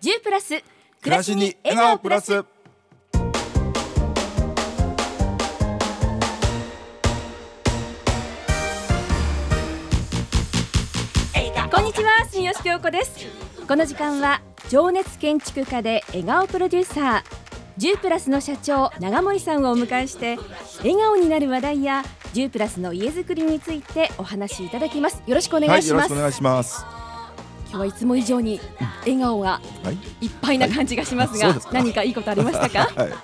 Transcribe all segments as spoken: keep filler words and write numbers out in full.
じゅうプラス暮らしに笑顔プラス。 こんにちは、住吉京子です。この時間は情熱建築家で笑顔プロデューサーじゅうプラスの社長長森さんをお迎えして、笑顔になる話題やじゅうプラスの家づくりについてお話しいただきます。よろしくお願いします。 はい、よろしくお願いします。 今日はいつも以上に笑顔がいっぱいな感じがしますが、 はいはい、 何かいいことありましたか？ はい、ん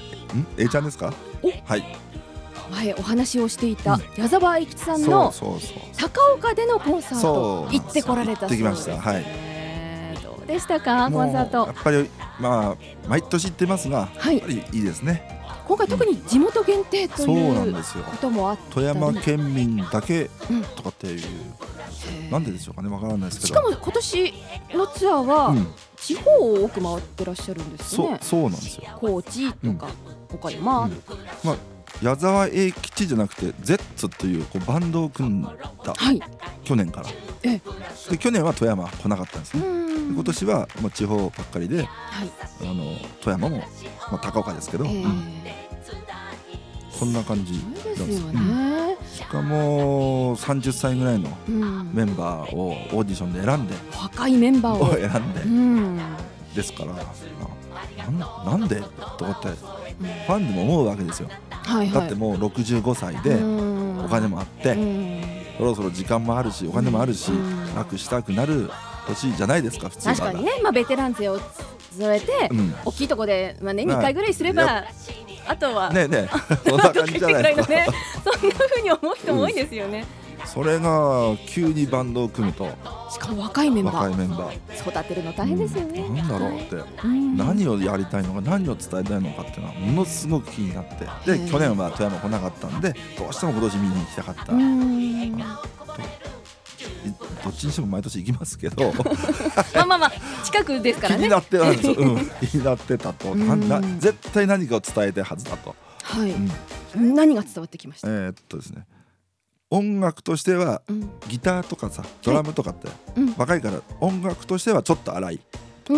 A ちゃんですか？はい、 前お話をしていた矢沢永吉さんの高岡でのコンサート行ってこられたそうです。 行ってきました。はい、 どうでしたか、コンサート？ やっぱりまあ毎年行ってますが、はい、やっぱりいいですね。 今回特に地元限定ということもあったり、 富山県民だけとかっていう、うん、なんででしょうかね、わからないですけど。 しかも今年のツアーは地方を多く回ってらっしゃるんですね。 そう、そうなんですよ。 高知とか岡山、うんうん、 まあ矢沢永吉じゃなくて ゼッツ という、こうバンドを組んだ、はい、去年からえで去年は富山来なかったんですね。今年はもう地方ばっかりで、はい、あの富山も、まあ、高岡ですけど、えーうん、こんな感じなんです。そうですよね、うん、しかもさんじゅっさいぐらいのメンバーをオーディションで選んで、 うん、若いメンバーを選んで、うん、ですから な, なんでと思って、うん、ファンでも思うわけですよ。はいはい、だってもうろくじゅうごさいでお金もあって、そろそろ時間もあるしお金もあるし、楽したくなる年じゃないですか、普通は。 確かにね、まあ、ベテラン勢を添えて、うん、大きいところで、まあね、にかいぐらいすれば、あとはねえねえそんな感じじゃないですか、 ね、そんな風に思う人も多いですよね、 うん、それが急にバンドを組むと、 しかも若いメンバー、 若いメンバー育てるの大変ですよね、 うん、なんだろうって、うん、何をやりたいのか何を伝えたいのかっていうのはものすごく気になって、で去年は富山来なかったんで、どうしても今年見に行きたかった、うん、どっちにしても毎年行きますけどまあまあまあ近くですからね、 気になってたんですよ、うん、気になってたと、なな絶対何かを伝えたいはずだと、 はい、うん、何が伝わってきました？ えー、っとですね音楽としては、うん、ギターとかさドラムとかって、はい、若いから音楽としてはちょっと荒い、うん、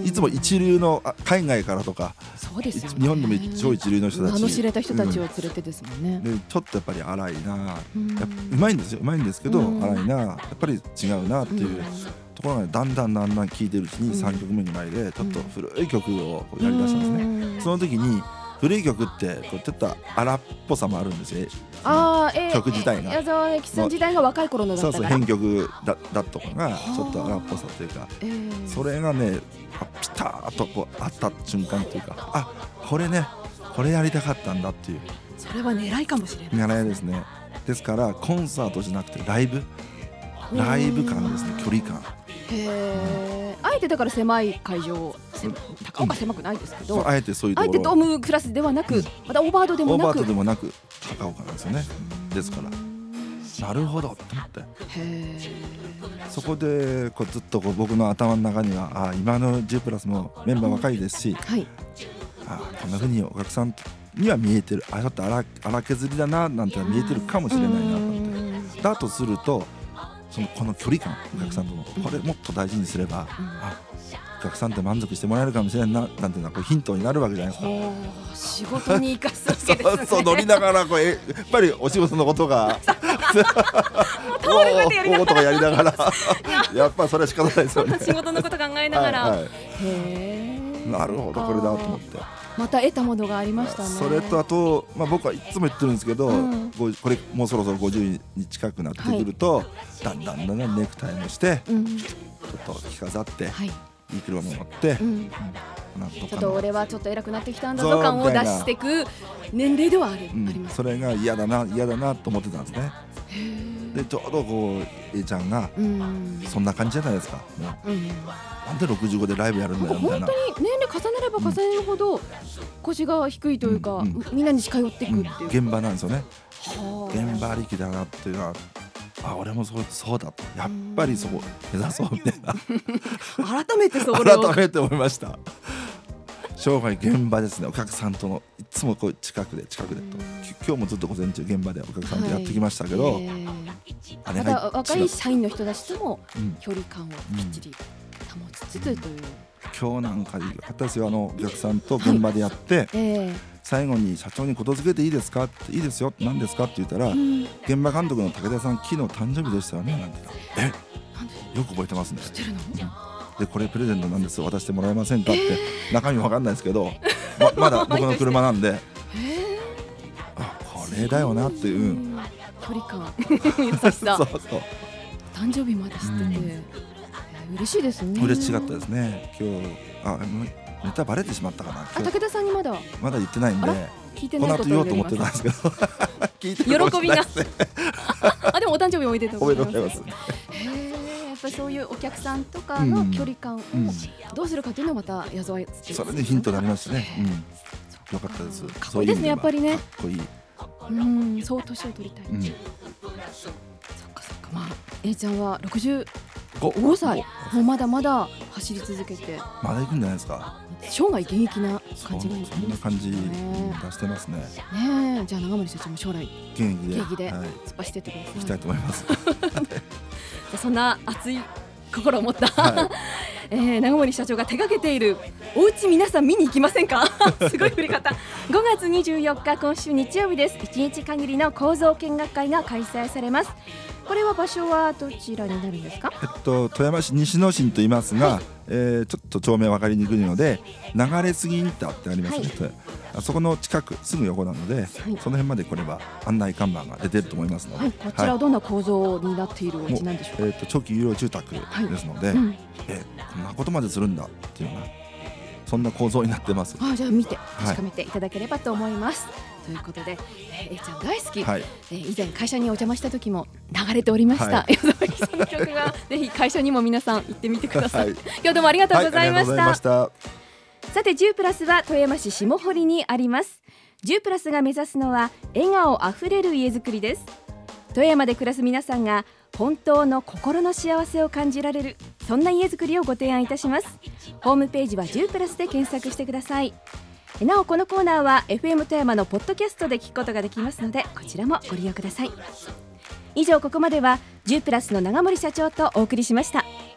いつも一流の海外からとか、そうですよね、日本でも超一流の人たち、 名の知れた人たちを連れてですもんね、 うん、でちょっとやっぱり荒いな、うん、やっぱうまいんですよ、うまいんですけど、うん、荒いな、やっぱり違うなっていう、うん、ところがだんだんだんだん聴いてるうちにさんきょくめぐらいでちょっと古い曲をやりだしたんですね、うん、その時に古い曲ってこうちょっと荒っぽさもあるんですよ、あ、えー、曲自体が、 矢沢永吉さん時代が若い頃のだったから、 そうそう、編曲 だ, だとかがちょっと荒っぽさというか、えー、それがねピタッとこうあった瞬間というか、あ、これね、これやりたかったんだっていう、 それは狙いかもしれない、 狙いですね。ですからコンサートじゃなくてライブライブ感ですね、距離感。 へー、あえてだから狭い会場、高岡狭くないですけど、 うん、あえてそういうところ、あえてドームクラスではなく、うん、またオーバードでもなく、 オーバードでもなく高岡なんですよね。ですからなるほどと思って、へー、そこでこうずっとこう僕の頭の中には、あ、今のじゅうプラスもメンバー若いですし、はい、あ、こんな風にお客さんには見えてる、あ、ちょっと荒削りだななんて見えてるかもしれないなと思って、だとするとそのこの距離感、お客さんとのこれもっと大事にすれば、あ、お客さんって満足してもらえるかもしれないななんていうのはこうヒントになるわけじゃないですか。 仕事に生かすわけですね。 そうそう、乗りながらこう、えやっぱりお仕事のことがタオルでやりながらとかやりながらやっぱりそれは仕方ないですよね。 仕事のこと考えながら、はいはい、 へー、なるほど、これだと思って、 また得たものがありましたね。 それとあと、まあ、僕はいつも言ってるんですけど、うん、これもうそろそろごじゅうに近くなってくると、はい、だんだんだんだんネクタイもして、うん、ちょっと着飾って、はい、いい車も乗って、うんうん、なんとかちょっと俺はちょっと偉くなってきたんだぞ感を出していく年齢ではある、うん、あります。 それが嫌だな嫌だなと思ってたんですね。でちょうどこう A ちゃんが、うん、そんな感じじゃないですか、もう、うん、なんでろくじゅうごでライブやるんだよみたいな。 本当に年齢重ねれば重ねるほど腰が低いというか、うんうん、みんなに近寄っていくっていう、うん、 現場なんですよね。現場ありきだなっていうのは、あ、俺も そう、そうだと、やっぱりそこ目指そうみたいな改めてそれを改めて思いました。生涯現場ですね。お客さんとのいつもこう近くで近くでと、今日もずっと午前中現場でお客さんとやってきましたけど、はい、えー、 あれがまた若い社員の人たちとも距離感をきっちり保ちつつという、 距今日なんか良かったですよ。あのお客さんと現場でやって、はい、えー、最後に社長にことづけていいですかっていいですよ何ですかって言ったら、うん、現場監督の武田さん昨日誕生日でしたよねなんてえよく覚えてますね。知ってるの？でこれプレゼントなんです渡してもらえませんかって、えー、中身わかんないですけど ま, まだ僕の車なんで、えー、あこれだよなっていう、うん、 距離感優しさそうそう誕生日まで知ってて、うん、えー、嬉しいですね。 嬉しかったですね。今日あネタバレてしまったかな。 あ武田さんにまだまだ言ってないんで聞いてないことになります。 この後言おうと思ってたんですけど聞いてるかもしれないですねあでもお誕生日おめでとうございます。 おめでとうございます。 やっぱりそういうお客さんとかの距離感をどうするかというのはまた矢沢それでヒントになりましたね、うん、よかったです。 かっこいいですねやっぱりね。 かっこいい。 うんそう年を取りたい、うん、そっかそっか。まあ A ちゃんはろくじゅうごさいもうまだまだ走り続けてまだ行くんじゃないですか。 生涯現役な感じがありますね。 そんな感じ出してますね。 ねえじゃあ長森社長も将来現役で現役で突っ走ってってください。 行きたいと思いますそんな熱い心を持った、はいえー、長森社長が手掛けているお家皆さん見に行きませんかすごい振り方。ごがつにじゅうよっか今週日曜日です。いちにち限りの構造見学会が開催されます。これは場所はどちらになるんですか？ えっと、富山市西野新と言いますが、はいえー、ちょっと町名分かりにくいので流れ杉インターってありますね、はい、あそこの近くすぐ横なので、はい、その辺まで来れば案内看板が出てると思いますので、はい、 こちらはどんな構造になっているお家なんでしょうか？ えー、と長期有料住宅ですので、はいうんえー、こんなことまでするんだっていうようなそんな構造になってます。 あじゃあ見て確かめていただければと思います、はい、ということで、えー、A ちゃん大好き、はいえー、以前会社にお邪魔した時も流れておりました、はい、矢沢さんの曲がぜひ会社にも皆さん行ってみてください、はい、今日どうもありがとうございました、はい、ありがとうございました。さてじゅうプラスは富山市下堀にあります。じゅうプラスが目指すのは笑顔あふれる家づくりです。富山で暮らす皆さんが本当の心の幸せを感じられるそんな家づくりをご提案いたします。ホームページはじゅうプラスで検索してください。なおこのコーナーは エフエム 富山のポッドキャストで聞くことができますのでこちらもご利用ください。以上ここまではじゅうプラスの長森社長とお送りしました。